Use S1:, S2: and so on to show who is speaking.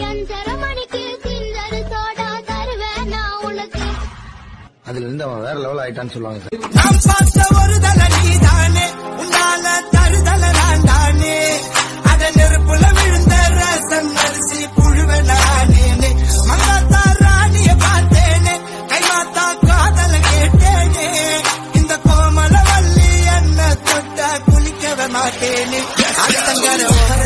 S1: அதுல இருந்து அவன் வேற லெவல் ஆயிட்டான்னு சொல்லுவாங்க சார்.
S2: நாம் பார்த்த ஒரு தலை நீதானே, உன்னால தருதல நான் தானே, அத நெருப்புல விழுந்த ரசம் அரிசி புழுவ நானே, மங்காத்தா ராணிய பார்த்தேனே, கைமாத்தா காதல கேட்டேனே, இந்த கோமல வள்ளி என்ன தொட்ட குளிக்கவே மாட்டேனே, அடுத்தங்கர